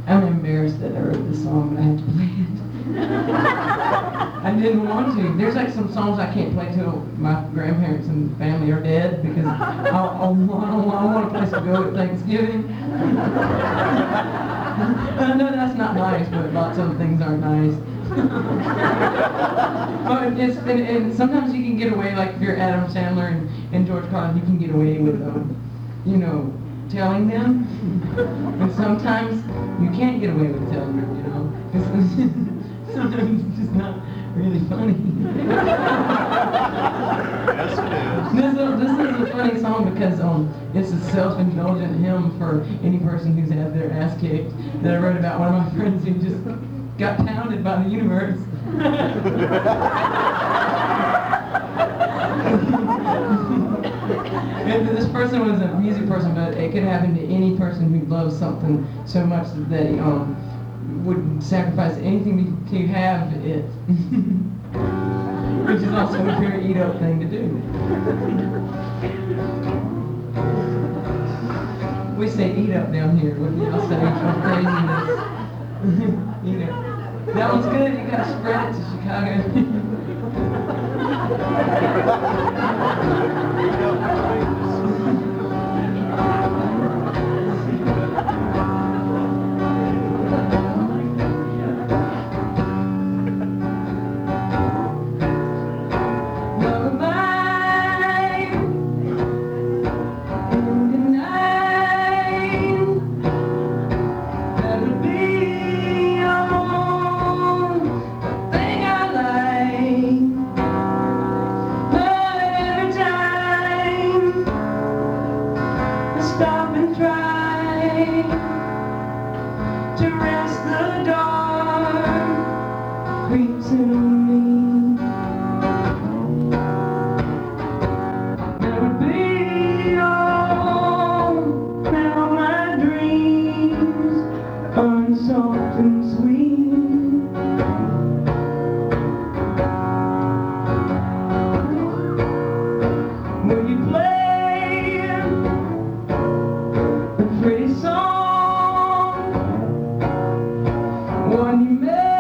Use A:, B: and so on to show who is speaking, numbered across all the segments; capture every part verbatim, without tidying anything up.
A: I'm embarrassed that I wrote this song, but I have to play it. I didn't want to. There's like some songs I can't play till my grandparents and family are dead because I'll, I'll, I'll, I want a place to go at Thanksgiving. I know that's not nice, but lots of things aren't nice. But it's, and, and sometimes you can get away, like if you're Adam Sandler and, and George Carlin, you can get away with, um, you know, telling them. And sometimes you can't get away with telling them, you know. Sometimes it's just not really funny.
B: Yes, it is.
A: This is, a, this is a funny song because um, it's a self-indulgent hymn for any person who's had their ass kicked that I wrote about one of my friends who just got pounded by the universe. And this person was a music person, but it could happen to any person who loves something so much that he um, would sacrifice anything to, to have it. Which is also a very eat-up thing to do. We say eat up down here. What do y'all say for craziness? You know, that one's good. You gotta spread it to Chicago. Stop and try to rest the dark creeps in me. That would be all now my dreams unsoft and sweet. Will you play pretty song, one you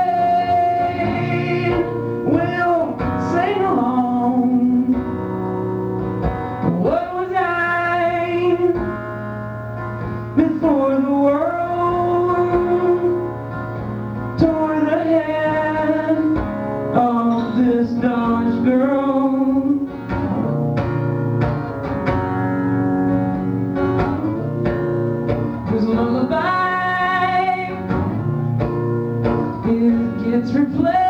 A: made, we'll sing along. What was I before the world tore the head of this Dodge girl? Lullaby, it gets replaced.